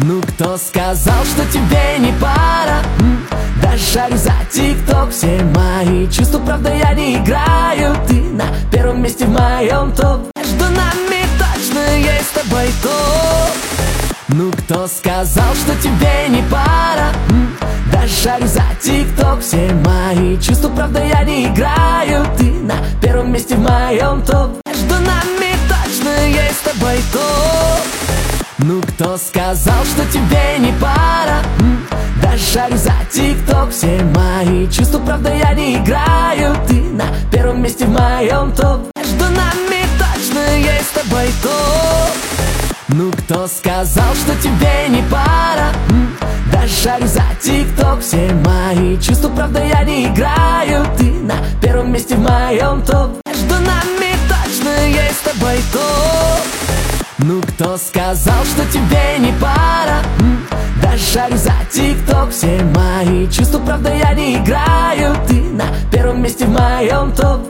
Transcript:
Ну кто сказал, что тебе не пара? Да шарю за ТикТок, все мои чувства, правда я не играю. Ты на первом месте в моем топ. Между нами точно есть с тобой топ. Ну кто сказал, что тебе не пара? Да шарю за ТикТок, все мои чувства, правда я не играю. Ты на первом месте в моем топ. Между нами точно есть с тобой топ. Ну кто сказал, что тебе не пара? Да шарю за ТикТок, все мои чувства, правда я не играю. Ты на первом месте в моем топ. Между нами точно есть с тобой топ. Ну кто сказал, что тебе не пара? Да шарю за ТикТок, все мои чувства, правда я не играю. Ты на первом месте в моем топ. Между нами точно есть с тобой топ. Ну кто сказал, что тебе не пара? Да шарю за ТикТок, все мои чувства, правда я не играю. Ты на первом месте в моем топ.